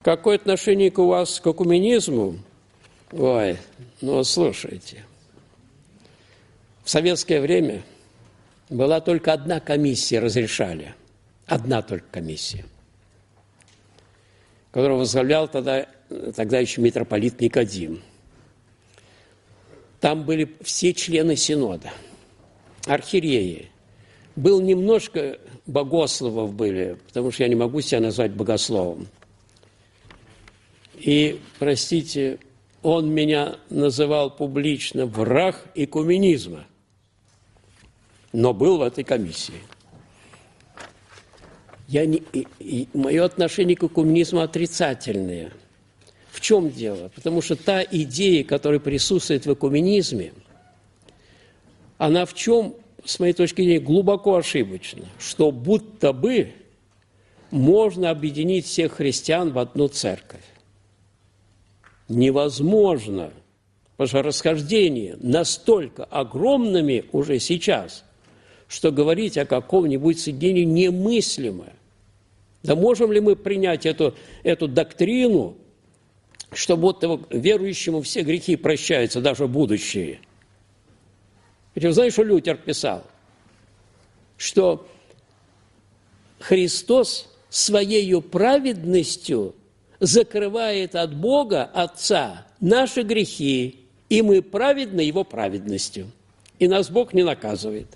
Какое отношение у вас к экуменизму? Ой, ну слушайте. В советское время была только одна комиссия, разрешали. Одна только комиссия, которую возглавлял тогда еще митрополит Никодим. Там были все члены синода, архиереи. Был немножко богословов были, потому что я не могу себя назвать богословом. И, простите, он меня называл публично враг экуменизма, но был в этой комиссии. Мое отношение к экуменизму отрицательное. В чем дело? Потому что та идея, которая присутствует в экуменизме, она в чем, с моей точки зрения, глубоко ошибочна, что будто бы можно объединить всех христиан в одну церковь. Невозможно, потому что расхождения настолько огромными уже сейчас, что говорить о каком-нибудь соединении немыслимо. Да можем ли мы принять эту доктрину, что будто верующему все грехи прощаются, даже будущие? Ведь вы знаете, что Лютер писал? Что Христос своей праведностью закрывает от Бога, Отца, наши грехи, и мы праведны Его праведностью. И нас Бог не наказывает.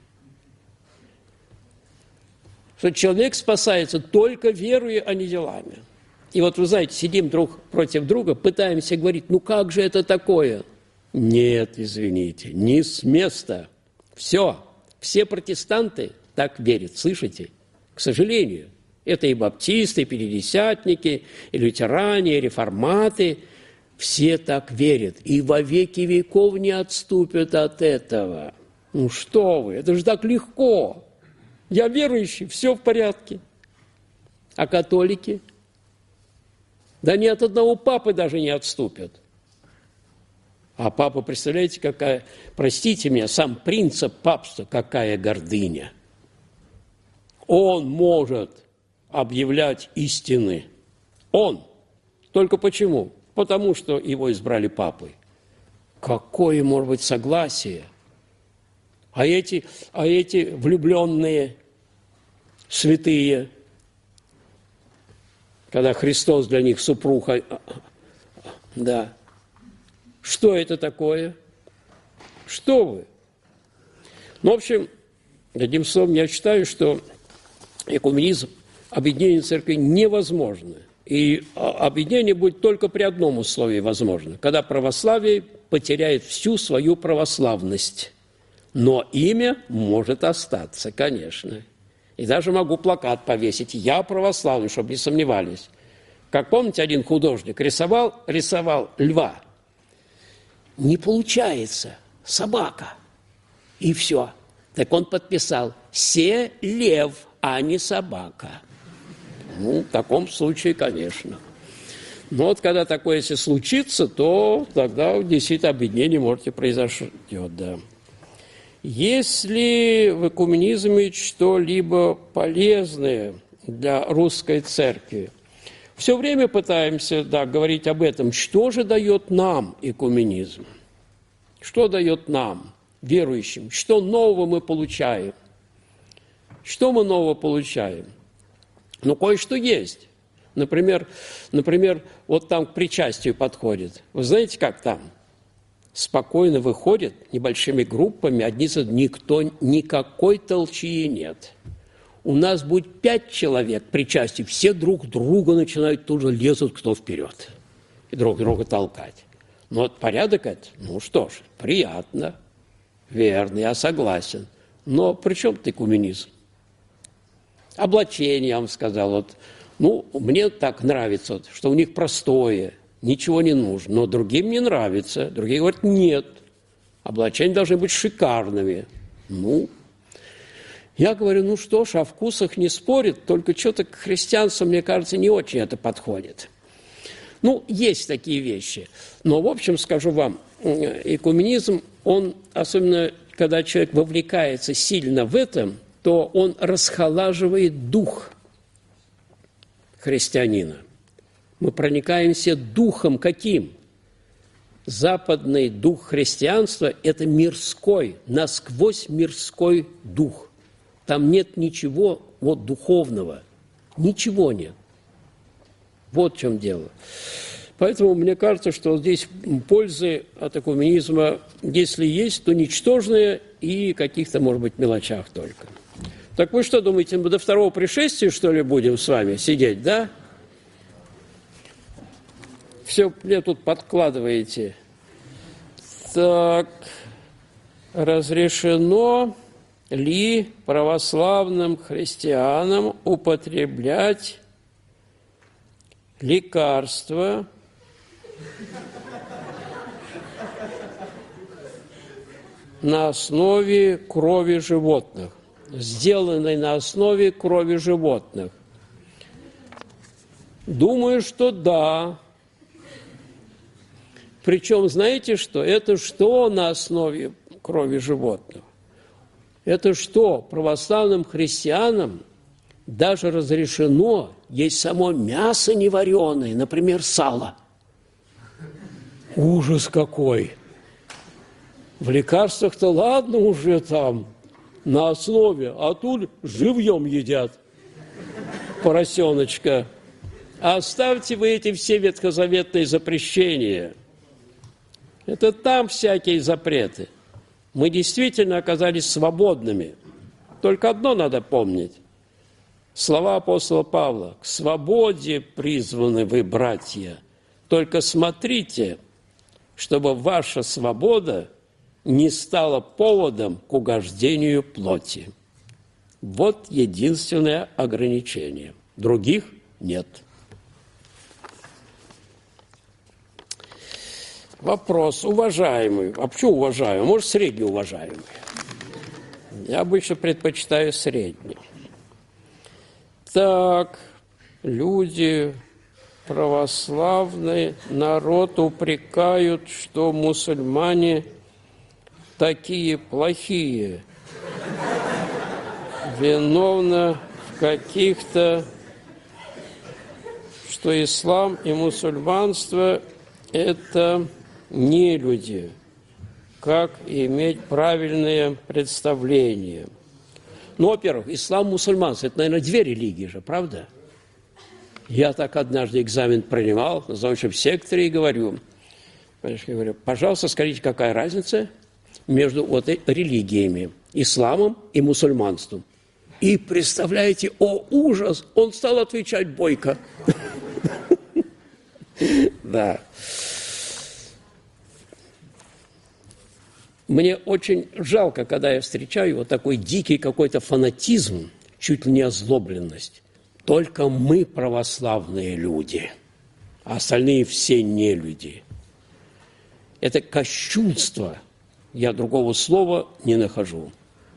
Что человек спасается только верою, а не делами. И вот, вы знаете, сидим друг против друга, пытаемся говорить, ну как же это такое? Нет, извините, не с места. Все протестанты так верят, слышите? К сожалению. Это и баптисты, и пятидесятники, и лютеране, и реформаты. Все так верят. И во веки веков не отступят от этого. Ну что вы, это же так легко. Я верующий, все в порядке. А католики? Да ни от одного папы даже не отступят. А папа, представляете, какая, простите меня, сам принцип папства, какая гордыня. Он может объявлять истины. Он. Только почему? Потому что его избрали папой. Какое может быть согласие? А эти влюбленные святые, когда Христос для них супруг, да. Что это такое? Что вы? Ну, в общем, одним словом, я считаю, что экуменизм, объединение церкви невозможно. И объединение будет только при одном условии возможно, когда православие потеряет всю свою православность. Но имя может остаться, конечно. И даже могу плакат повесить «Я православный», чтобы не сомневались. Как помните, один художник рисовал льва. Не получается, собака. И все. Так он подписал «Се лев, а не собака». Ну, в таком случае, конечно. Но вот когда такое, если случится, то тогда действительно объединение может и произойдет, да. Если в экуменизме что-либо полезное для русской церкви, все время пытаемся, да, говорить об этом. Что же дает нам экуменизм? Что дает нам, верующим? Что нового мы получаем? Что мы нового получаем? Ну, кое-что есть. Например, вот там к причастию подходит. Вы знаете, как там? Спокойно выходят небольшими группами, никакой толчии нет. У нас будет 5 человек причастие, все друг друга начинают тут же лезут кто вперед и друг друга толкать. Но вот порядок это, ну что ж, приятно, верно, я согласен. Но при чем тут экуменизм? Облачение, я вам сказал, вот, ну, мне так нравится, вот, что у них простое, ничего не нужно, но другим не нравится. Другие говорят, нет, облачения должны быть шикарными. Ну, я говорю, ну что ж, о вкусах не спорят, только что-то к христианству, мне кажется, не очень это подходит. Ну, есть такие вещи. Но, в общем, скажу вам, экуменизм, он, особенно когда человек вовлекается сильно в этом, то он расхолаживает дух христианина. Мы проникаемся духом каким? Западный дух христианства – это мирской, насквозь мирской дух. Там нет ничего духовного, ничего нет. Вот в чем дело. Поэтому мне кажется, что здесь пользы от экуменизма, если есть, то ничтожные и каких-то, может быть, мелочах только. Так вы что думаете, мы до второго пришествия, что ли, будем с вами сидеть, да? Все мне тут подкладываете. Так, разрешено ли православным христианам употреблять лекарства на основе крови животных, сделанной на основе крови животных? Думаю, что да. Причем, знаете что? Это что на основе крови животных? Это что? Православным христианам даже разрешено есть само мясо невареное, например, сало. Ужас какой! В лекарствах-то ладно уже там, на основе, а тут живьем едят поросеночка. Оставьте вы эти все ветхозаветные запрещения. Это там всякие запреты. Мы действительно оказались свободными. Только одно надо помнить. Слова апостола Павла: «К свободе призваны вы, братья, только смотрите, чтобы ваша свобода не стала поводом к угождению плоти». Вот единственное ограничение. Других нет. Вопрос. Уважаемый. А почему уважаемый? Может, среднеуважаемый? Я обычно предпочитаю средний. Так, люди, православный народ упрекают, что мусульмане такие плохие, виновны в каких-то, что ислам и мусульманство – это не люди. Как иметь правильное представление? Ну, во-первых, ислам, мусульманство – это, наверное, две религии же, правда? Я так однажды экзамен принимал на заочном секторе и говорю, пожалуйста, скажите, какая разница между религиями, исламом и мусульманством? И представляете, о ужас, он стал отвечать бойко. Да. Мне очень жалко, когда я встречаю вот такой дикий какой-то фанатизм, чуть ли не озлобленность. Только мы православные люди, а остальные все не люди. Это кощунство, я другого слова не нахожу.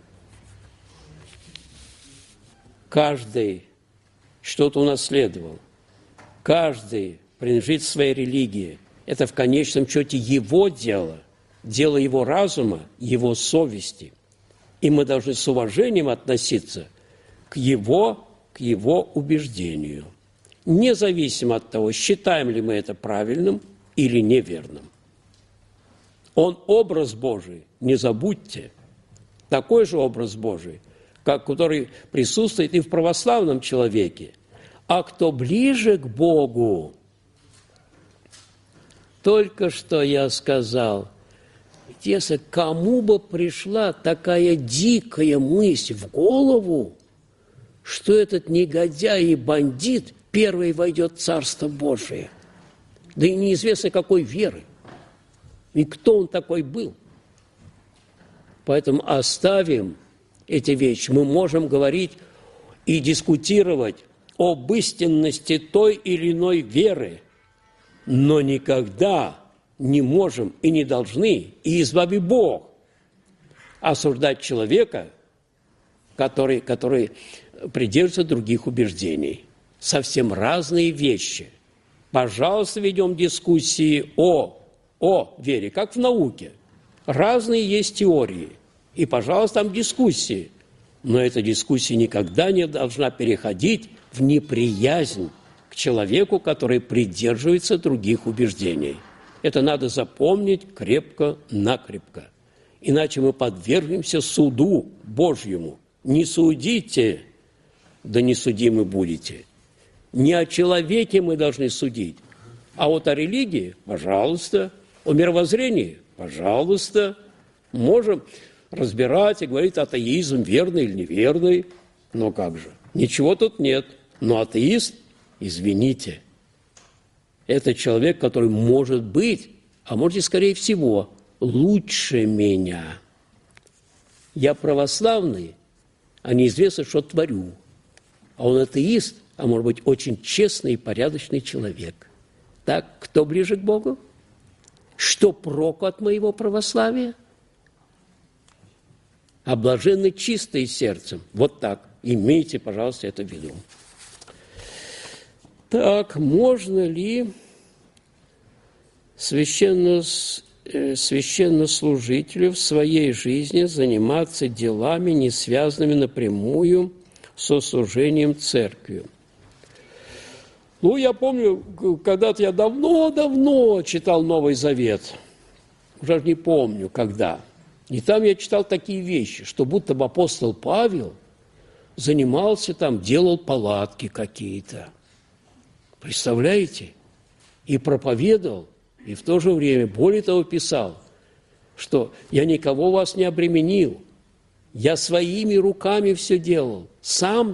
Каждый что-то унаследовал, каждый принадлежит своей религии. Это в конечном счете его дело. Дело его разума, его совести. И мы должны с уважением относиться к его убеждению, независимо от того, считаем ли мы это правильным или неверным. Он образ Божий, не забудьте, такой же образ Божий, который присутствует и в православном человеке. А кто ближе к Богу, только что я сказал, если кому бы пришла такая дикая мысль в голову, что этот негодяй и бандит первый войдет в Царство Божие, да и неизвестно какой веры, и кто он такой был. Поэтому оставим эти вещи. Мы можем говорить и дискутировать об истинности той или иной веры, но никогда не можем и не должны, и избави Бог, осуждать человека, который придерживается других убеждений. Совсем разные вещи. Пожалуйста, ведем дискуссии о вере, как в науке. Разные есть теории. И, пожалуйста, там дискуссии. Но эта дискуссия никогда не должна переходить в неприязнь к человеку, который придерживается других убеждений. Это надо запомнить крепко-накрепко. Иначе мы подвергнемся суду Божьему. Не судите, да не судимы будете. Не о человеке мы должны судить, а вот о религии, пожалуйста, о мировоззрении, пожалуйста. Можем разбирать и говорить, атеизм верный или неверный, но как же? Ничего тут нет. Но атеист, извините, это человек, который может быть, а может и скорее всего, лучше меня. Я православный, а неизвестно, что творю. А он атеист, а может быть, очень честный и порядочный человек. Так, кто ближе к Богу? Что проку от моего православия? А блаженны чистые сердцем. Вот так. Имейте, пожалуйста, это в виду. Так, можно ли священнослужителю в своей жизни заниматься делами, не связанными напрямую со служением церкви? Ну, я помню, когда-то я давно читал Новый Завет. Уже не помню, когда. И там я читал такие вещи, что будто бы апостол Павел занимался там, делал палатки какие-то. Представляете? И проповедовал, и в то же время, более того, писал, что я никого вас не обременил, я своими руками все делал, сам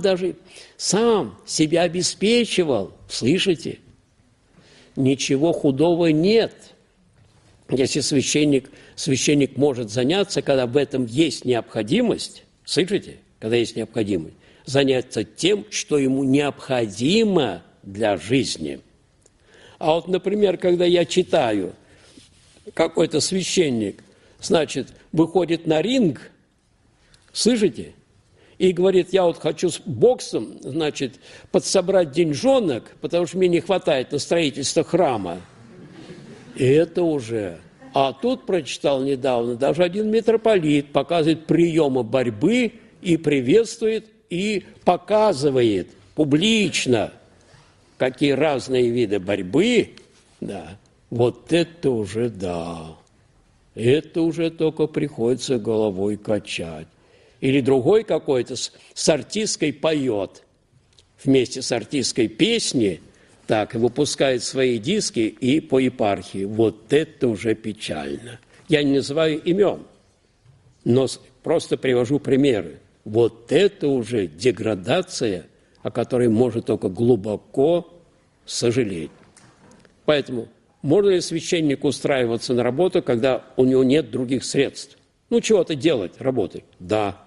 себя обеспечивал. Слышите? Ничего худого нет, если священник может заняться, когда в этом есть необходимость, слышите? Когда есть необходимость, заняться тем, что ему необходимо для жизни. А вот, например, когда я читаю, какой-то священник, значит, выходит на ринг, слышите, и говорит, я вот хочу с боксом, значит, подсобрать деньжонок, потому что мне не хватает на строительство храма. И это уже... А тут прочитал недавно, даже один митрополит показывает приемы борьбы и приветствует, и показывает публично, какие разные виды борьбы, да, вот это уже да, это уже только приходится головой качать. Или другой какой-то с артисткой поет вместе с артисткой песни, так, и выпускает свои диски и по епархии. Вот это уже печально. Я не называю имен, но просто привожу примеры. Вот это уже деградация, о которой можно только глубоко сожалеть. Поэтому можно ли священнику устраиваться на работу, когда у него нет других средств? Ну, чего-то делать, работать. Да.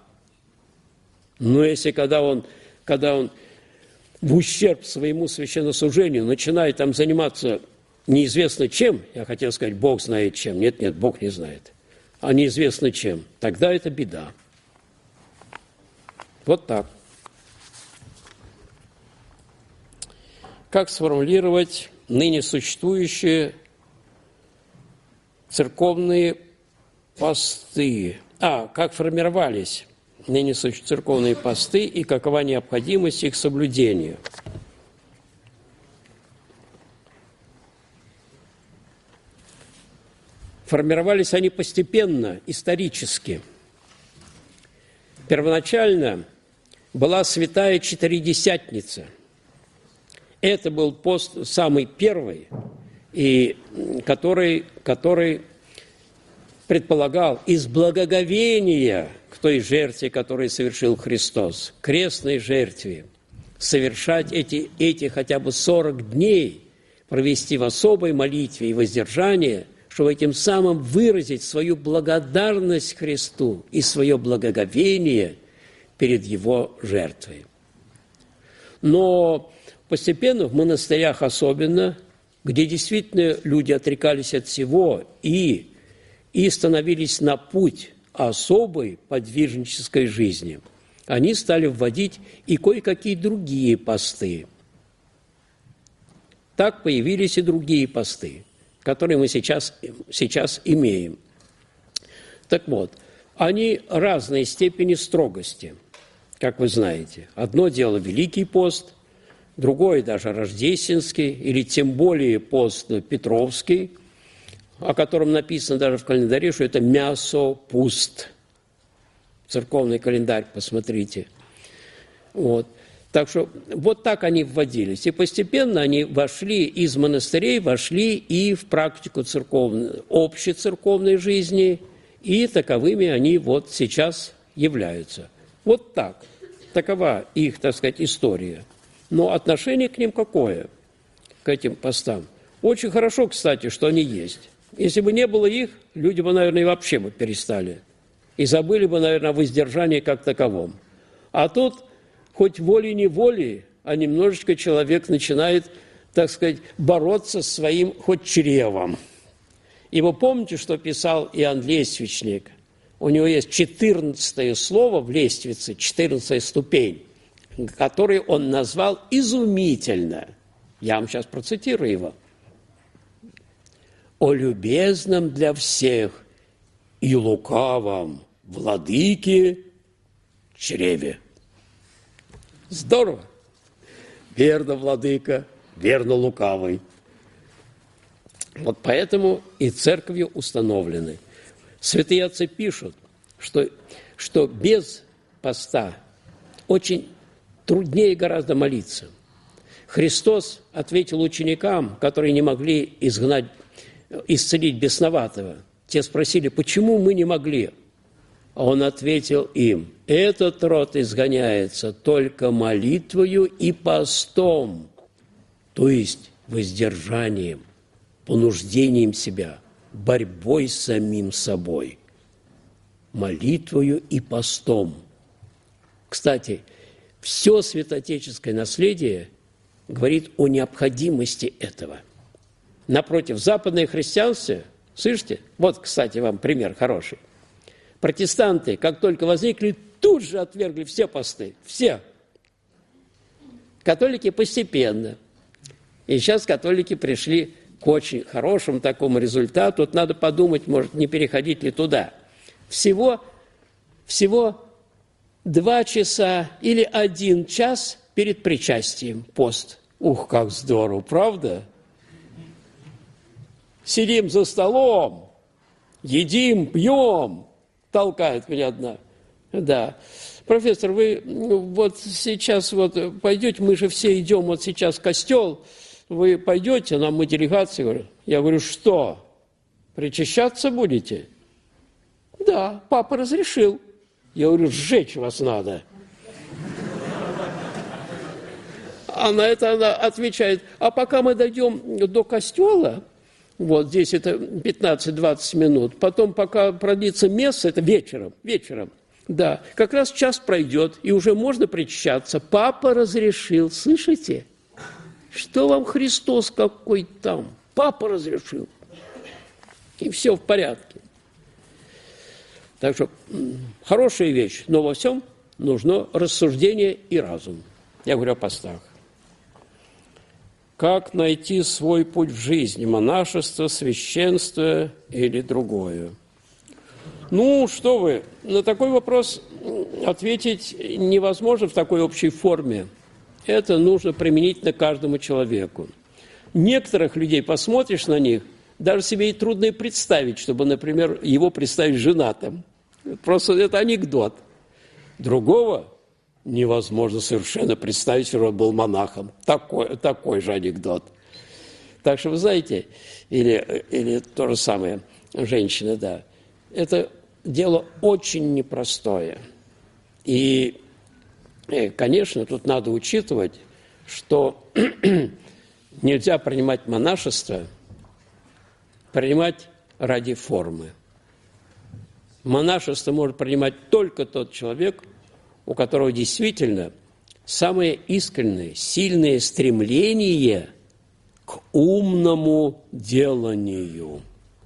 Но если когда он в ущерб своему священнослужению начинает там заниматься неизвестно чем, я хотел сказать, Бог знает чем, нет, Бог не знает, а неизвестно чем, тогда это беда. Вот так. Как сформулировать ныне существующие церковные посты? Как формировались ныне церковные посты и какова необходимость их соблюдения? Формировались они постепенно, исторически. Первоначально была Святая Четыредесятница. Это был пост самый первый, и который предполагал из благоговения к той жертве, которую совершил Христос, крестной жертве, совершать эти хотя бы 40 дней, провести в особой молитве и воздержании, чтобы этим самым выразить свою благодарность Христу и свое благоговение перед Его жертвой. Но постепенно в монастырях особенно, где действительно люди отрекались от всего и становились на путь особой подвижнической жизни, они стали вводить и кое-какие другие посты. Так появились и другие посты, которые мы сейчас имеем. Так вот, они разной степени строгости, как вы знаете. Одно дело Великий пост, другой даже рождественский, или тем более пост Петровский, о котором написано даже в календаре, что это мясо пуст. Церковный календарь, посмотрите. Вот. Так что вот так они вводились. И постепенно они вошли из монастырей, вошли и в практику общецерковной жизни, и таковыми они вот сейчас являются. Вот так. Такова их, так сказать, история. Но отношение к ним какое? К этим постам. Очень хорошо, кстати, что они есть. Если бы не было их, люди бы, наверное, и вообще бы перестали. И забыли бы, наверное, о воздержании как таковом. А тут хоть волей-неволей, а немножечко человек начинает, так сказать, бороться с своим хоть чревом. И вы помните, что писал Иоанн Лествичник? У него есть 14 слово в лествице, 14 ступень, который он назвал изумительно. Я вам сейчас процитирую его. «О любезном для всех и лукавом владыке чреве». Здорово! Верно, владыка, верно, лукавый. Вот поэтому и церковью установлены. Святые отцы пишут, что без поста очень труднее гораздо молиться. Христос ответил ученикам, которые не могли исцелить бесноватого. Те спросили, почему мы не могли? А он ответил им, этот род изгоняется только молитвою и постом, то есть воздержанием, понуждением себя, борьбой с самим собой, молитвою и постом. Кстати, все святоотеческое наследие говорит о необходимости этого. Напротив, западное христианство, слышите, вот, кстати, вам пример хороший. Протестанты, как только возникли, тут же отвергли все посты, все. Католики постепенно. И сейчас католики пришли к очень хорошему такому результату. Тут надо подумать, может, не переходить ли туда. Всего 2 часа или 1 час перед причастием пост. Ух, как здорово, правда? Сидим за столом, едим, пьем. Толкает меня одна. Да. Профессор, вы вот сейчас вот пойдете, мы же все идем вот сейчас в костел, вы пойдете, мы делегация. Я говорю, что? Причащаться будете? Да, папа разрешил. Я говорю, сжечь вас надо. А на это она отвечает, а пока мы дойдем до костела, вот здесь это 15-20 минут. Потом, пока продлится месса, это вечером. Да, как раз час пройдет, и уже можно причащаться. Папа разрешил, слышите? Что вам Христос какой там? Папа разрешил. И все в порядке. Так что хорошая вещь, но во всем нужно рассуждение и разум. Я говорю о постах. Как найти свой путь в жизни? Монашество, священство или другое? Ну, что вы, на такой вопрос ответить невозможно в такой общей форме. Это нужно применительно каждому человеку. Некоторых людей посмотришь на них, даже себе и трудно и представить, чтобы, например, его представить женатым. Просто это анекдот. Другого невозможно совершенно представить, что он был монахом. Такой же анекдот. Так что, вы знаете, или то же самое, женщина, да, это дело очень непростое. И, конечно, тут надо учитывать, что нельзя принимать монашество, принимать ради формы. Монашество может принимать только тот человек, у которого действительно самое искреннее, сильное стремление к умному деланию,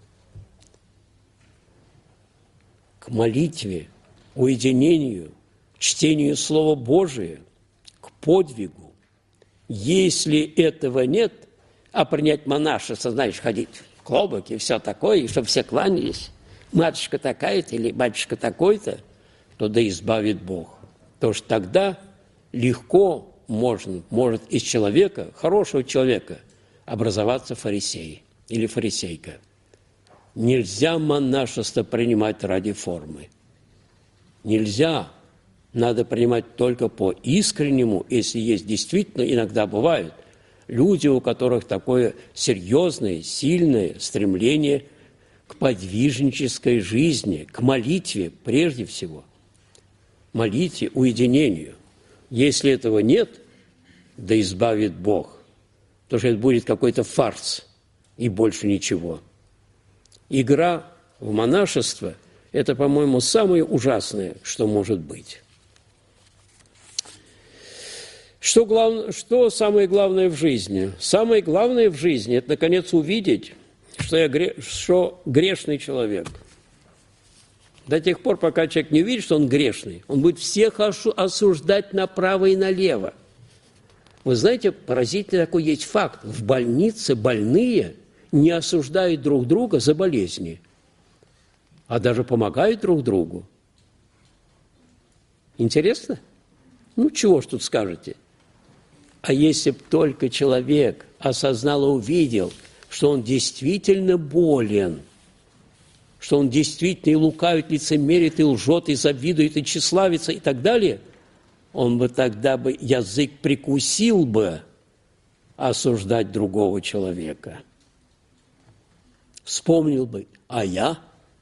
к молитве, уединению, чтению Слова Божия, к подвигу. Если этого нет, а принять монашество, знаешь, ходить в клобуке и все такое, и чтобы все кланялись, матушка такая-то или батюшка такой-то, то да избавит Бог. Потому что тогда легко может из человека, хорошего человека, образоваться фарисей или фарисейка. Нельзя монашество принимать ради формы. Нельзя. Надо принимать только по искреннему, если есть действительно, иногда бывают люди, у которых такое серьезное, сильное стремление к подвижнической жизни, к молитве прежде всего. Молитве, уединению. Если этого нет, да избавит Бог. Потому что это будет какой-то фарс и больше ничего. Игра в монашество – это, по-моему, самое ужасное, что может быть. Что самое главное в жизни? Самое главное в жизни – это, наконец, увидеть, что грешный человек. До тех пор, пока человек не увидит, что он грешный, он будет всех осуждать направо и налево. Вы знаете, поразительный такой есть факт. В больнице больные не осуждают друг друга за болезни, а даже помогают друг другу. Интересно? Ну, чего ж тут скажете? А если б только человек осознал и увидел, что он действительно болен, что он действительно и лукавит, лицемерит, и лжет, и завидует, и тщеславится, и так далее, он бы тогда язык прикусил бы осуждать другого человека. Вспомнил бы, а я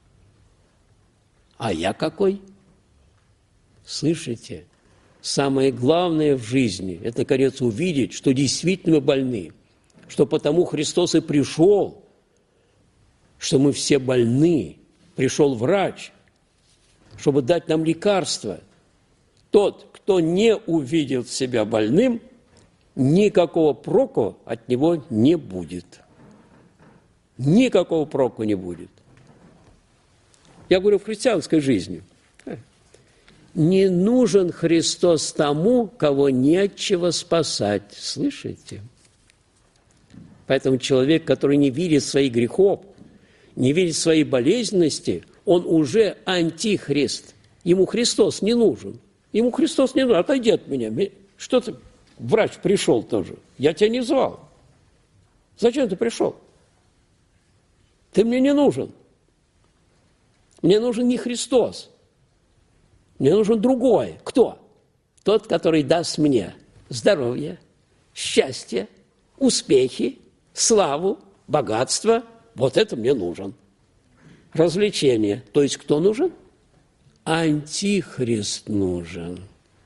какой? Слышите? Самое главное в жизни – это, наконец, увидеть, что действительно мы больны, что потому Христос и пришел, что мы все больны. Пришел врач, чтобы дать нам лекарство. Тот, кто не увидел себя больным, никакого проку от него не будет. Никакого проку не будет. Я говорю в христианской жизни. Не нужен Христос тому, кого нечего спасать. Слышите? Поэтому человек, который не видит своих грехов, не видит своей болезненности, он уже антихрист. Ему Христос не нужен. Ему Христос не нужен. Отойди от меня. Что ты, врач пришел тоже. Я тебя не звал. Зачем ты пришел? Ты мне не нужен. Мне нужен не Христос. Мне нужен другой. Кто? Тот, который даст мне здоровье, счастье, успехи, славу, богатство. Вот это мне нужен. Развлечение. То есть кто нужен? Антихрист нужен.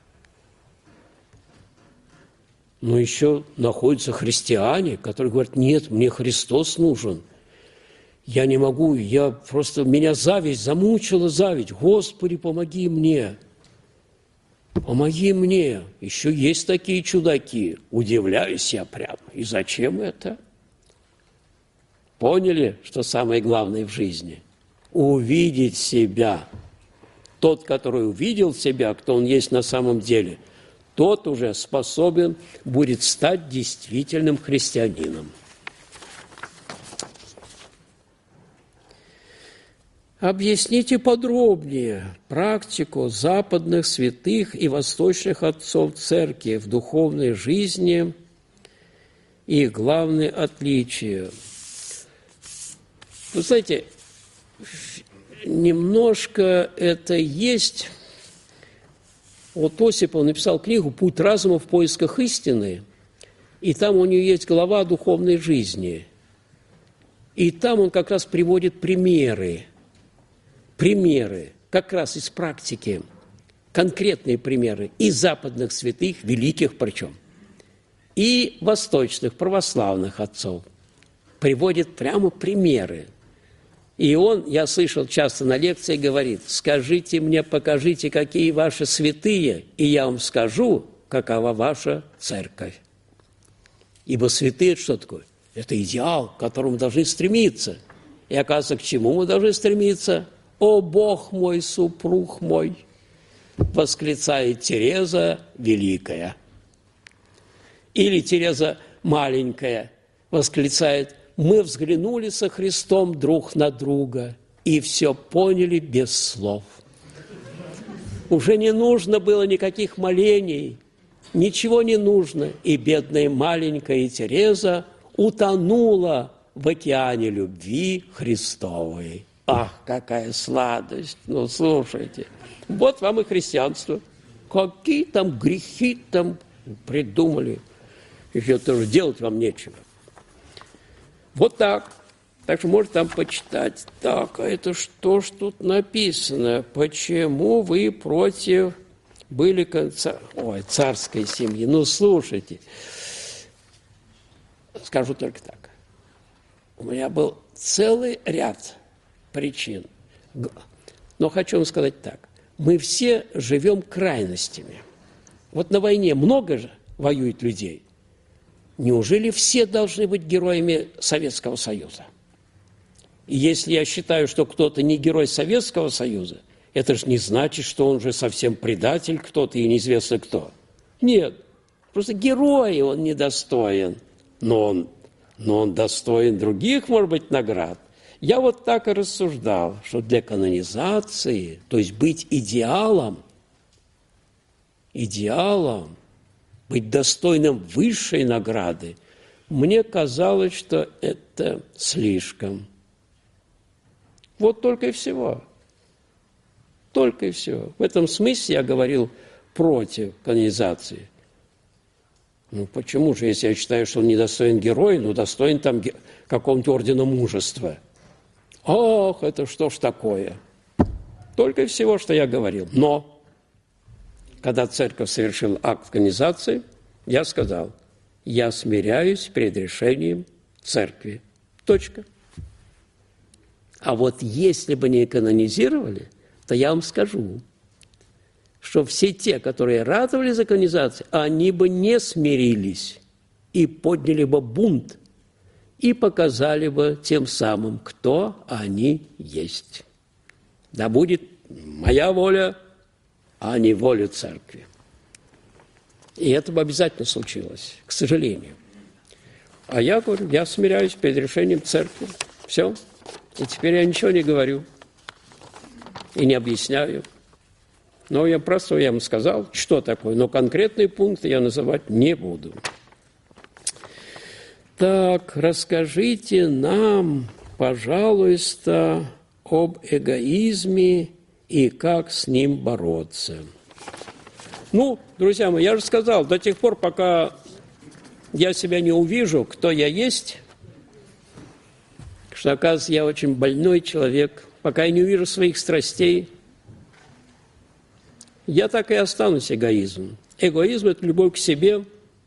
Но еще находятся христиане, которые говорят, нет, мне Христос нужен. Я не могу, меня зависть замучила зависть. Господи, помоги мне. Помоги мне. Еще есть такие чудаки. Удивляюсь я прямо. И зачем это? Поняли, что самое главное в жизни? Увидеть себя. Тот, который увидел себя, кто он есть на самом деле, тот уже способен будет стать действительным христианином. Объясните подробнее практику западных святых и восточных отцов церкви в духовной жизни и их главные отличия. Вы знаете, немножко это есть. Вот Осипов написал книгу «Путь разума в поисках истины», и там у него есть глава о духовной жизни. И там он как раз приводит примеры как раз из практики, конкретные примеры и западных святых, великих причем, и восточных православных отцов. Приводит прямо примеры. И он, я слышал часто на лекции, говорит, скажите мне, покажите, какие ваши святые, и я вам скажу, какова ваша церковь. Ибо святые – это что такое? Это идеал, к которому мы должны стремиться. И оказывается, к чему мы должны стремиться? «О, Бог мой, супруг мой!» восклицает Тереза Великая. Или Тереза Маленькая восклицает: «Мы взглянули со Христом друг на друга и все поняли без слов». Уже не нужно было никаких молений, ничего не нужно, и бедная маленькая Тереза утонула в океане любви Христовой. Ах, какая сладость! Ну, слушайте, вот вам и христианство. Какие там грехи там придумали. Еще тоже делать вам нечего. Вот так. Так что можно там почитать. Так, а это что ж тут написано? Почему вы против были царской семьи? Ну, слушайте. Скажу только так. У меня был целый ряд причин. Но хочу вам сказать так. Мы все живем крайностями. Вот на войне много же воюет людей. Неужели все должны быть героями Советского Союза? И если я считаю, что кто-то не герой Советского Союза, это же не значит, что он же совсем предатель кто-то и неизвестно кто. Нет, просто герой он недостоин, но он достоин других, может быть, наград. Я вот так и рассуждал, что для канонизации, то есть быть идеалом, быть достойным высшей награды, мне казалось, что это слишком. Вот только и всего. Только и всего. В этом смысле я говорил против канонизации. Ну, почему же, если я считаю, что он недостоин героя, но достоин там какого-нибудь ордена мужества? Ох, это что ж такое? Только и всего, что я говорил. Но, когда церковь совершила акт канонизации, я сказал, я смиряюсь перед решением церкви. Точка. А вот если бы не канонизировали, то я вам скажу, что все те, которые радовались за канонизацию, они бы не смирились и подняли бы бунт, и показали бы тем самым, кто они есть. Да будет моя воля, а не воля церкви. И это бы обязательно случилось, к сожалению. А я говорю, я смиряюсь перед решением церкви. Все. И теперь я ничего не говорю и не объясняю. Но я просто вам сказал, что такое. Но конкретные пункты я называть не буду. Так, расскажите нам, пожалуйста, об эгоизме и как с ним бороться. Ну, друзья мои, я же сказал, до тех пор, пока я себя не увижу, кто я есть, что, оказывается, я очень больной человек, пока я не увижу своих страстей, я так и останусь эгоизмом. Эгоизм – это любовь к себе,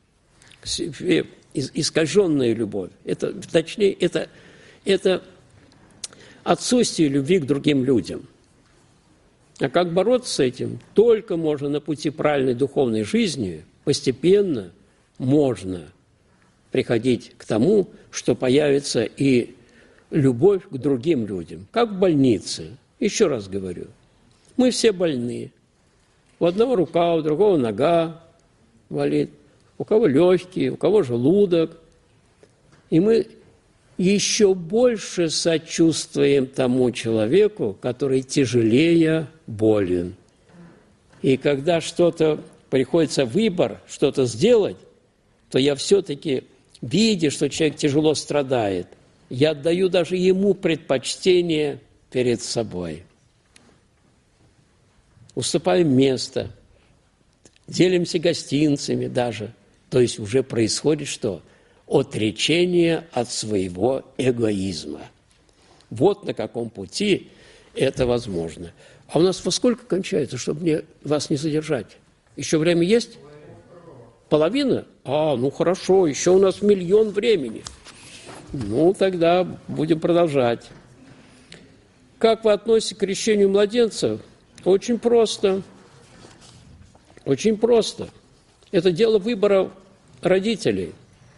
искаженная любовь. Точнее, это отсутствие любви к другим людям. А как бороться с этим? Только можно на пути правильной духовной жизни, постепенно можно приходить к тому, что появится и любовь к другим людям, как в больнице. Еще раз говорю, мы все больны. У одного рука, у другого нога болит, у кого легкие, у кого желудок. И мы еще больше сочувствуем тому человеку, который тяжелее болен. И когда что-то приходится выбор, что-то сделать, то я все-таки, видя, что человек тяжело страдает, я отдаю даже ему предпочтение перед собой. Уступаем место, делимся гостинцами даже. То есть уже происходит что? Отречение от своего эгоизма. Вот на каком пути это возможно. А у нас во сколько кончается, чтобы вас не задержать? Еще время есть? Половина? Ну хорошо, еще у нас 1 миллион времени. Ну, тогда будем продолжать. Как вы относитесь к крещению младенцев? Очень просто. Очень просто. Это дело выбора родителей.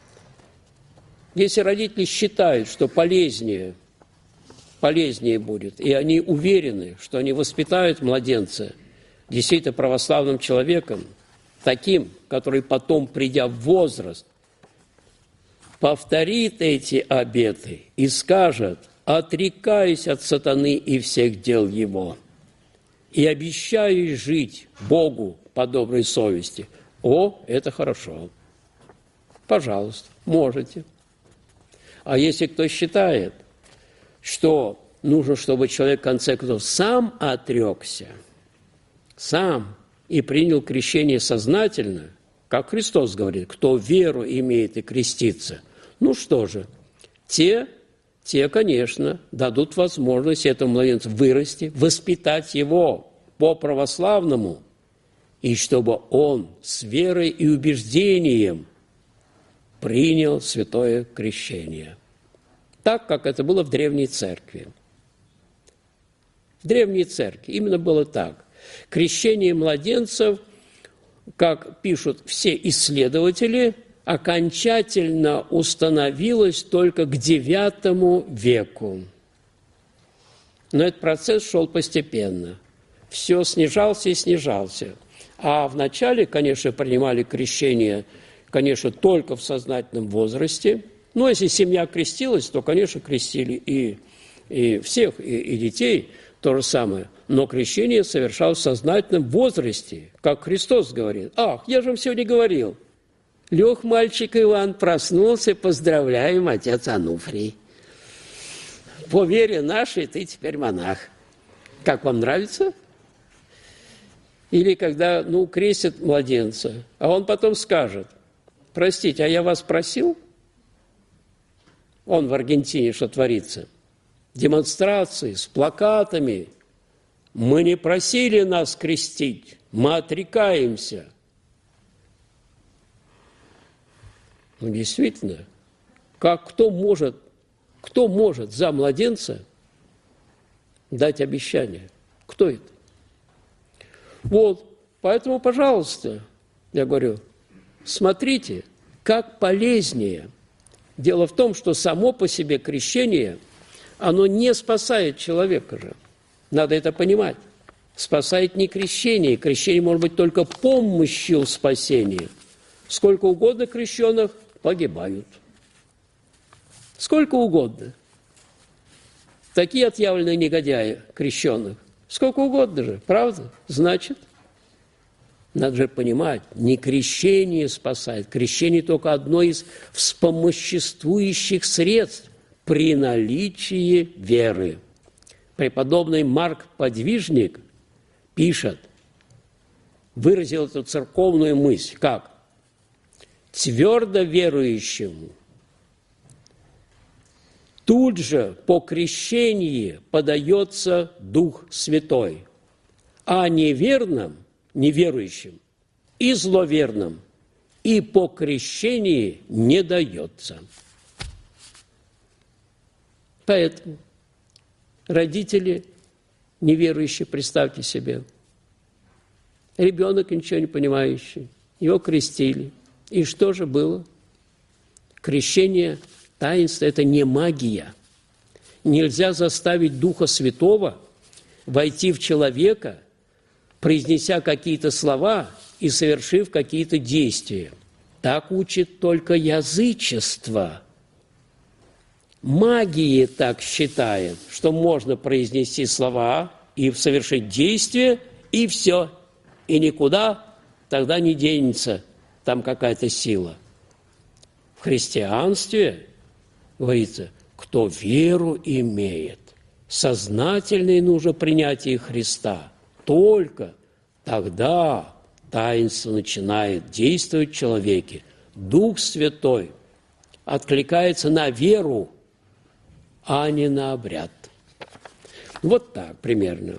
Если родители считают, что полезнее будет, и они уверены, что они воспитают младенца действительно православным человеком, таким, который потом, придя в возраст, повторит эти обеты и скажет: «Отрекаюсь от сатаны и всех дел его, и обещаю жить Богу по доброй совести», О, это хорошо. Пожалуйста, можете. А если кто считает, что нужно, чтобы человек в конце концов сам отрекся, сам и принял крещение сознательно, как Христос говорит, кто веру имеет и крестится, ну что же, те, конечно, дадут возможность этому младенцу вырасти, воспитать его по-православному, и чтобы он с верой и убеждением принял святое крещение. Так, как это было в Древней Церкви. В Древней Церкви именно было так. Крещение младенцев, как пишут все исследователи, окончательно установилось только к IX веку. Но этот процесс шел постепенно. Все снижался и снижался. А вначале, конечно, принимали крещение, конечно, только в сознательном возрасте. Но если семья крестилась, то, конечно, крестили и всех, и детей, то же самое. Но крещение совершалось в сознательном возрасте, как Христос говорит. Ах, я же вам сегодня говорил. Лег мальчик Иван, проснулся, поздравляем, отец Ануфрий. По вере нашей ты теперь монах. Как вам нравится? Или когда, крестят младенца, а он потом скажет: простите, а я вас просил? Он в Аргентине, что творится? Демонстрации с плакатами. Мы не просили нас крестить, мы отрекаемся. Действительно, кто может за младенца дать обещание? Кто это? Вот, поэтому, пожалуйста, я говорю, смотрите, как полезнее. Дело в том, что само по себе крещение, оно не спасает человека же. Надо это понимать. Спасает не крещение. Крещение может быть только помощью в спасении. Сколько угодно крещенных погибают. Сколько угодно. Такие отъявленные негодяи крещенных. Сколько угодно же, правда? Значит, надо же понимать, не крещение спасает. Крещение только одно из вспомоществующих средств при наличии веры. Преподобный Марк Подвижник пишет, выразил эту церковную мысль, как твердо верующему тут же по крещении подается Дух Святой, а неверным, неверующим и зловерным и по крещении не дается. Поэтому родители неверующие, представьте себе, ребенок ничего не понимающий, его крестили. И что же было? Крещение, таинство – это не магия. Нельзя заставить Духа Святого войти в человека, произнеся какие-то слова и совершив какие-то действия. Так учит только язычество. Магия так считает, что можно произнести слова и совершить действие, и все. И никуда тогда не денется там какая-то сила. В христианстве говорится, кто веру имеет, сознательное нужно принятие Христа, только тогда таинство начинает действовать в человеке. Дух Святой откликается на веру, а не на обряд. Вот так примерно.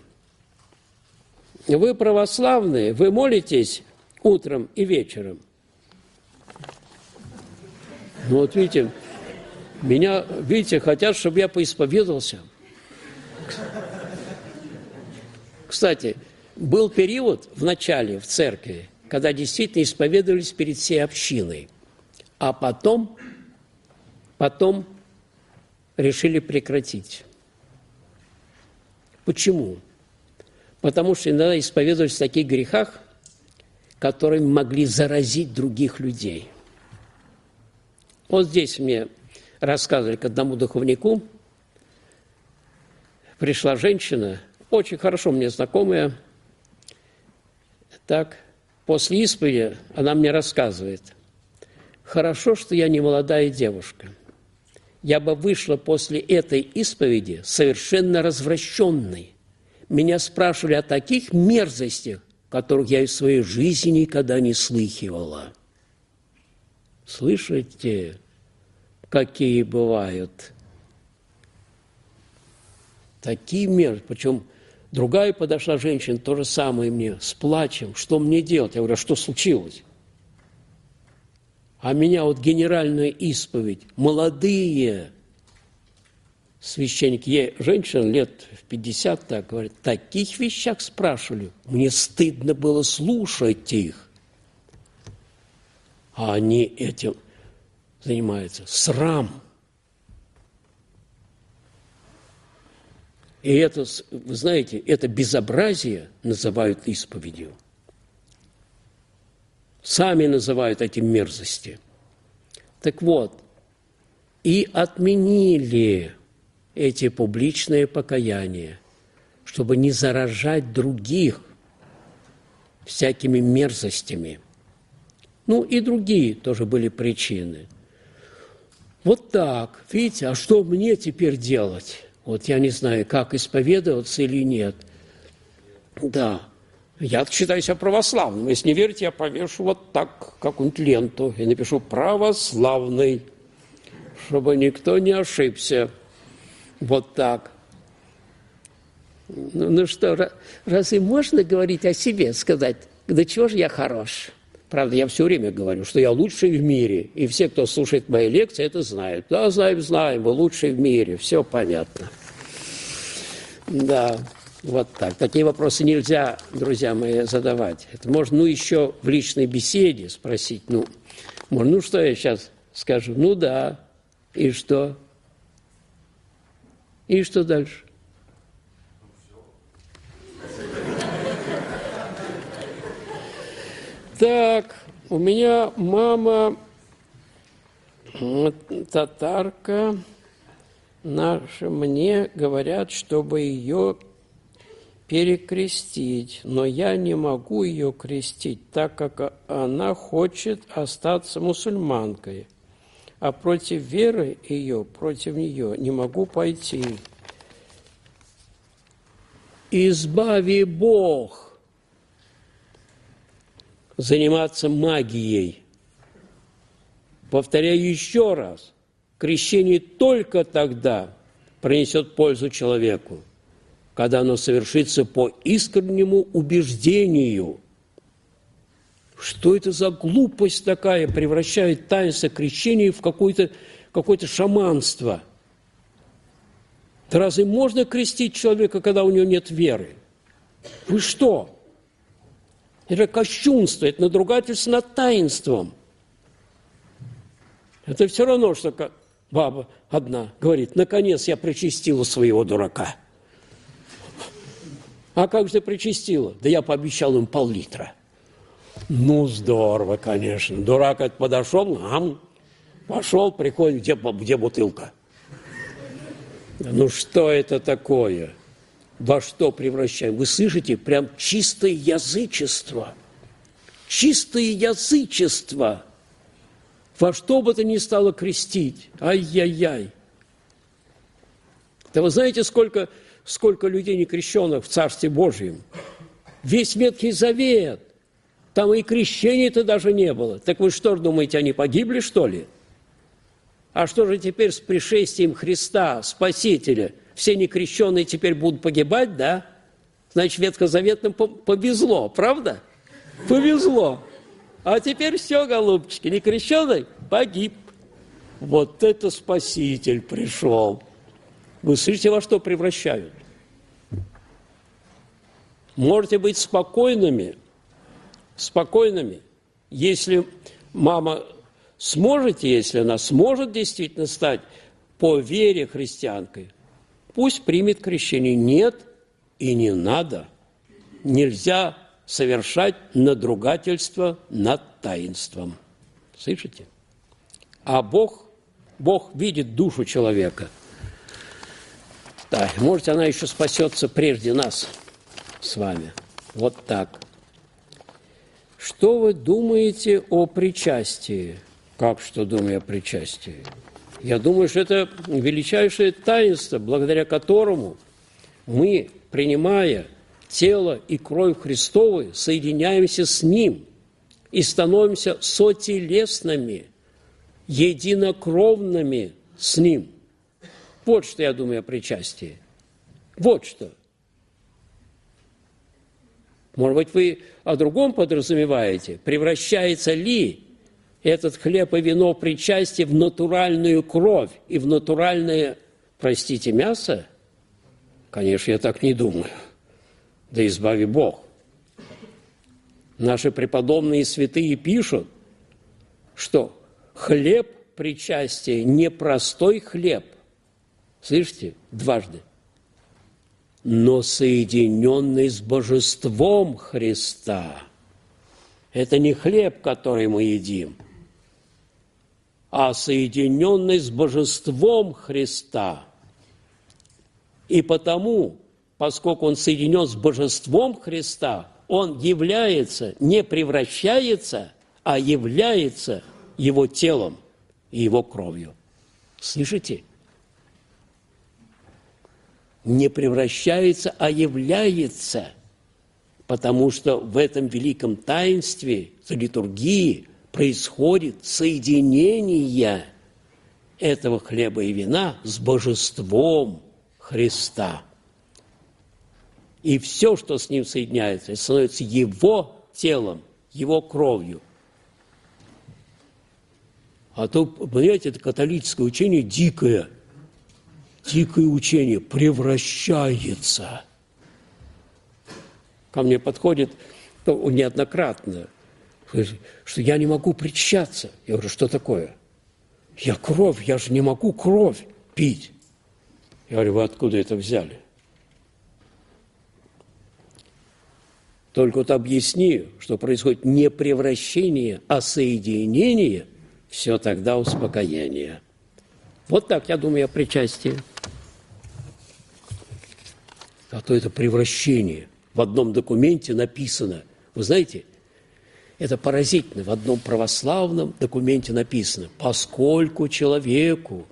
Вы православные, вы молитесь утром и вечером. Вот видите, меня, хотят, чтобы я поисповедовался. Кстати, был период в начале в церкви, когда действительно исповедовались перед всей общиной, а потом решили прекратить. Почему? Потому что иногда исповедовались в таких грехах, которые могли заразить других людей. Вот здесь мне рассказывали к одному духовнику, пришла женщина, очень хорошо мне знакомая, так, после исповеди она мне рассказывает: хорошо, что я не молодая девушка. Я бы вышла после этой исповеди совершенно развращенной. Меня спрашивали о таких мерзостях, которых я в своей жизни никогда не слыхивала. Слышите, какие бывают такие мерзости? Причем другая подошла женщина, то же самое мне, с плачем. Что мне делать? Я говорю: а что случилось? А меня вот генеральная исповедь, молодые священники, женщина лет в 50, так говорит, таких вещах спрашивали. Мне стыдно было слушать их. А они этим занимаются. Срам. И это, вы знаете, это безобразие называют исповедью. Сами называют эти мерзости. Так вот, и отменили эти публичные покаяния, чтобы не заражать других всякими мерзостями. Ну, и другие тоже были причины. Вот так, видите, а что мне теперь делать? Вот я не знаю, как исповедоваться или нет. Да, я считаю себя православным. Если не верите, я повешу вот так какую-нибудь ленту и напишу «православный», чтобы никто не ошибся. Вот так. Ну что, разве можно говорить о себе, сказать, да чего же я хорош? Правда, я все время говорю, что я лучший в мире. И все, кто слушает мои лекции, это знают. Да, знаем, вы лучший в мире. Все понятно. Да, вот так. Такие вопросы нельзя, друзья мои, задавать. Это можно, еще в личной беседе спросить. Что я сейчас скажу? Ну да. И что? И что дальше? Так, у меня мама татарка наша, мне говорят, чтобы ее перекрестить, но я не могу ее крестить, так как она хочет остаться мусульманкой, а против веры ее, против нее не могу пойти. Избави Бог заниматься магией. Повторяю еще раз, крещение только тогда принесет пользу человеку, когда оно совершится по искреннему убеждению. Что это за глупость такая, превращает таинство крещения в какое-то шаманство? Да разве можно крестить человека, когда у него нет веры? Вы что? Это кощунство, это надругательство над таинством. Это все равно, что баба одна говорит: наконец я причастила своего дурака. А как же ты причастила? Да я пообещал им пол-литра. Ну, здорово, конечно. Дурак этот подошел, пошел, приходит, где бутылка? Ну, что это такое? Во что превращаем? Вы слышите? Прям чистое язычество. Чистое язычество. Во что бы то ни стало крестить. Ай-яй-яй. Да вы знаете, сколько людей некрещенных в Царстве Божьем? Весь Ветхий Завет. Там и крещения-то даже не было. Так вы что думаете, они погибли, что ли? А что же теперь с пришествием Христа, Спасителя? Все некрещенные теперь будут погибать, да? Значит, ветхозаветным повезло, правда? Повезло. А теперь все, голубчики, некрещенный погиб. Вот это Спаситель пришел. Вы слышите, во что превращают? Можете быть спокойными, если мама сможете, если она сможет действительно стать по вере христианкой, пусть примет крещение. Нет и не надо. Нельзя совершать надругательство над таинством. Слышите? А Бог видит душу человека. Да, может, она еще спасется прежде нас с вами. Вот так. Что вы думаете о причастии? Как что думаю о причастии? Я думаю, что это величайшее таинство, благодаря которому мы, принимая тело и кровь Христовы, соединяемся с Ним и становимся сотелесными, единокровными с Ним. Вот что я думаю о причастии. Вот что. Может быть, вы о другом подразумеваете? Превращается ли этот хлеб и вино причастия в натуральную кровь и в натуральное, простите, мясо? Конечно, я так не думаю. Да избави Бог. Наши преподобные святые пишут, что хлеб причастия не простой хлеб, слышите, дважды, но соединенный с божеством Христа. Это не хлеб, который мы едим, а соединенный с божеством Христа. И потому, поскольку он соединен с божеством Христа, он является, не превращается, а является его телом и его кровью. Слышите? Не превращается, а является, потому что в этом великом таинстве, в литургии, происходит соединение этого хлеба и вина с божеством Христа. И все, что с ним соединяется, становится его телом, его кровью. А то, понимаете, это католическое учение дикое учение, превращается. Ко мне подходит неоднократно, что я не могу причащаться. Я говорю, что такое? Я кровь, я же не могу кровь пить. Я говорю, вы откуда это взяли? Только вот объясни, что происходит не превращение, а соединение, все тогда успокоение. Вот так, я думаю, о причастии. А то это превращение. В одном документе написано, вы знаете, это поразительно, в одном православном документе написано, поскольку человеку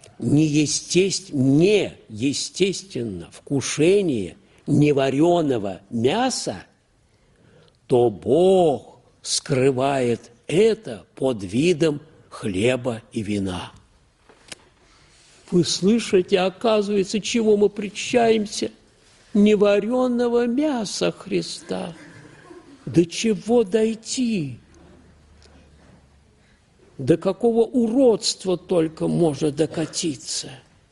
неестественно вкушение невареного мяса, то Бог скрывает это под видом хлеба и вина. Вы слышите, оказывается, чему мы причащаемся? Невареного мяса Христа. До чего дойти? До какого уродства только можно докатиться?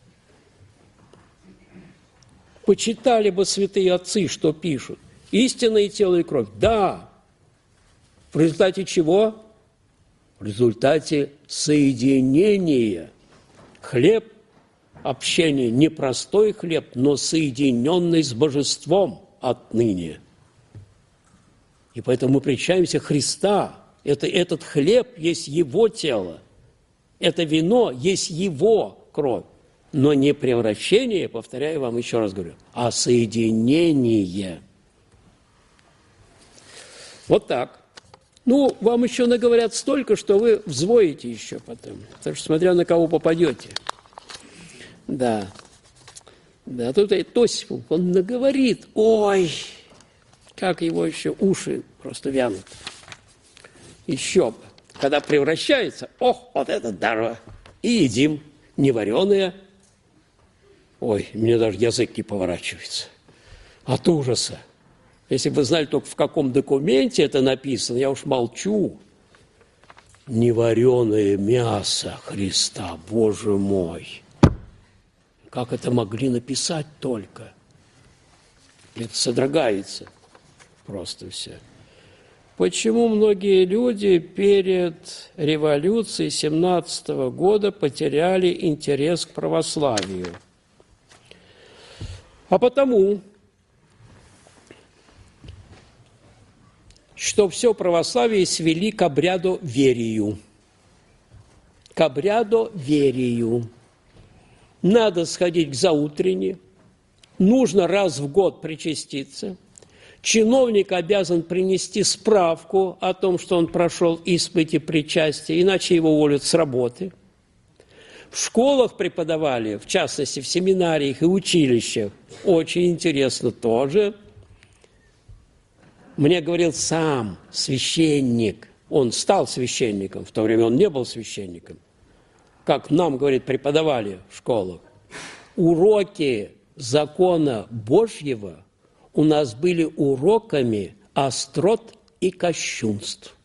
Почитали бы святые отцы, что пишут. Истинное тело и кровь. Да. В результате чего? В результате соединения. Хлеб, общение, не простой хлеб, но соединенный с божеством отныне. И поэтому мы причащаемся Христа. Этот хлеб есть Его тело. Это вино есть Его кровь. Но не превращение, повторяю вам еще раз говорю, а соединение. Вот так. Ну, вам еще наговорят столько, что вы взвоите еще потом. Потому что смотря на кого попадете. Да. Да, тут Тосиф, он наговорит. Ой, как его еще уши просто вянут. Еще бы. Когда превращается, ох, вот это здорово. И едим невареное. Ой, мне даже язык не поворачивается. От ужаса. Если бы вы знали только в каком документе это написано, я уж молчу. Невареное мясо Христа, Боже мой. Как это могли написать только? Это содрогается просто все. Почему многие люди перед революцией 17 года потеряли интерес к православию? А потому, что все православие свели к обряду верию. К обряду верию. Надо сходить к заутренне, нужно раз в год причаститься, Чиновник обязан принести справку о том, что он прошел испыти причастия, иначе его уволят с работы. В школах преподавали, в частности, в семинариях и училищах, очень интересно тоже. Мне говорил сам священник, он стал священником, в то время он не был священником, как нам, говорит, преподавали в школах. Уроки закона Божьего у нас были уроками острот и кощунств.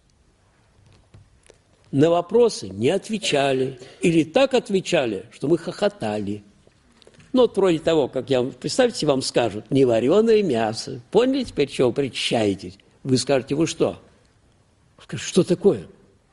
На вопросы не отвечали, или так отвечали, что мы хохотали. Ну, вот вроде того, как я, представьте, вам скажут, не вареное мясо. Поняли теперь, чего вы причащаетесь? Вы скажете, вы что? Скажете, что такое?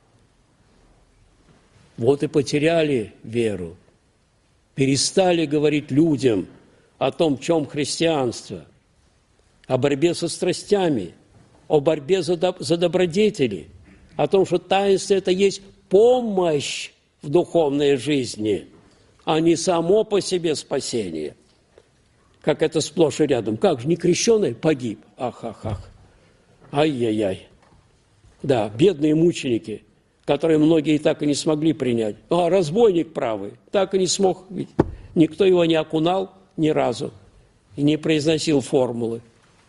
Вот и потеряли веру. Перестали говорить людям о том, в чем христианство, о борьбе со страстями, о борьбе за добродетели, о том, что таинство – это есть помощь в духовной жизни, а не само по себе спасение. Как это сплошь и рядом. Как же, некрещеный погиб? Ах. Ай-яй-яй. Да, бедные мученики, которые многие так и не смогли принять. А разбойник правый, так и не смог. Ведь никто его не окунал ни разу и не произносил формулы.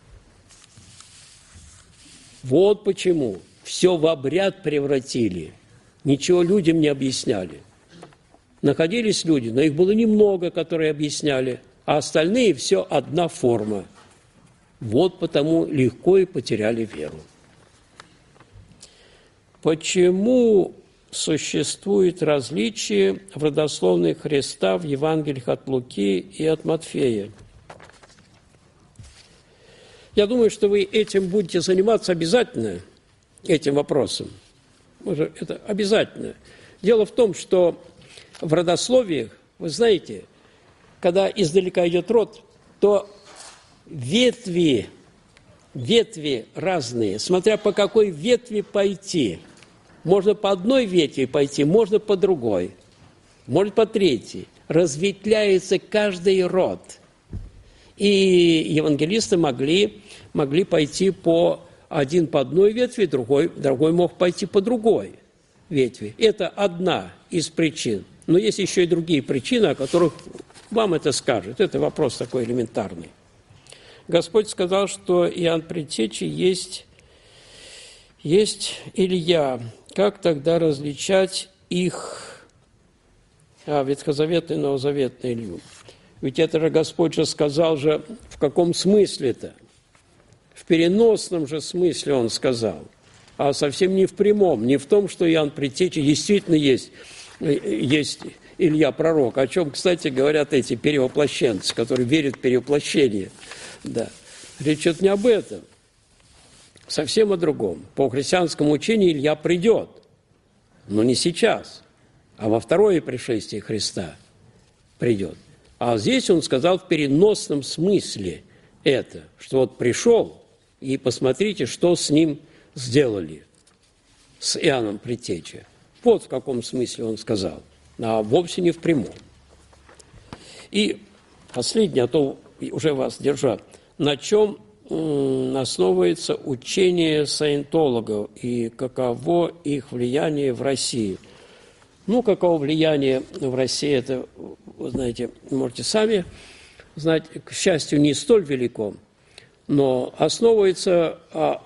Вот почему все в обряд превратили, ничего людям не объясняли. Находились люди, но их было немного, которые объясняли, а остальные все одна форма. Вот потому легко и потеряли веру. Почему существует различие в родословной Христа в Евангелиях от Луки и от Матфея? Я думаю, что вы этим будете заниматься обязательно, этим вопросом. Это обязательно. Дело в том, что в родословиях, вы знаете, когда издалека идет род, то ветви разные, смотря по какой ветви пойти. Можно по одной ветви пойти, можно по другой, может по третьей. Разветвляется каждый род. И евангелисты могли пойти один по одной ветви, другой мог пойти по другой ветви. Это одна из причин. Но есть еще и другие причины, о которых вам это скажут. Это вопрос такой элементарный. Господь сказал, что Иоанн Предтечи есть Илья. Как тогда различать их, ветхозаветный и новозаветный Илью? Ведь это же Господь же сказал же, в каком смысле-то? В переносном же смысле Он сказал, а совсем не в прямом, не в том, что Иоанн Предтечи действительно есть Илья пророк, о чем, кстати, говорят эти перевоплощенцы, которые верят в перевоплощение. Да. Речь идет не об этом, совсем о другом. По христианскому учению Илья придет, но не сейчас, а во второе пришествие Христа придет. А здесь он сказал в переносном смысле это, что вот пришел, и посмотрите, что с ним сделали, с Иоанном Предтечей. Вот в каком смысле он сказал, а вовсе не в прямом. И последнее, а то уже вас держат, на чем основывается учение саентологов и каково их влияние в России. Ну, каково влияние в России, это, вы знаете, можете сами знать, к счастью, не столь велико, но основывается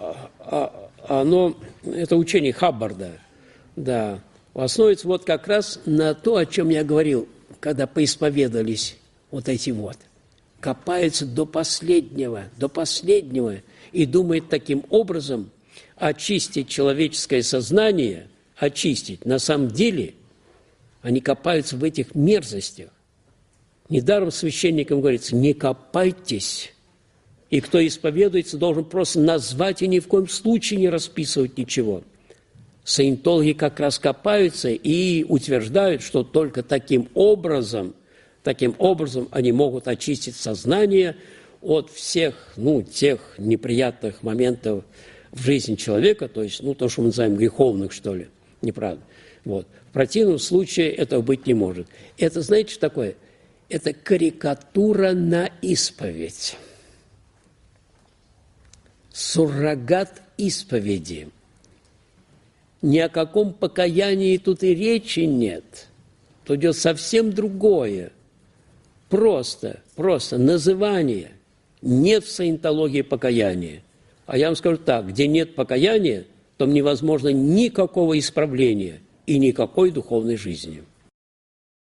это учение Хаббарда, да, основывается вот как раз на то, о чем я говорил, когда поисповедались вот эти вот. Копается до последнего, и думает таким образом очистить человеческое сознание, очистить. На самом деле они копаются в этих мерзостях. Недаром священникам говорится, не копайтесь. И кто исповедуется, должен просто назвать и ни в коем случае не расписывать ничего. Саентологи как раз копаются и утверждают, что только таким образом они могут очистить сознание от всех, тех неприятных моментов в жизни человека, то есть, то, что мы называем греховных, что ли, неправда. Вот. В противном случае этого быть не может. Это, знаете, что такое? Это карикатура на исповедь. суррогат исповеди. Ни о каком покаянии тут и речи нет. Тут идет совсем другое. Просто называние. Нет в саентологии покаяния. А я вам скажу так, где нет покаяния, там невозможно никакого исправления и никакой духовной жизни.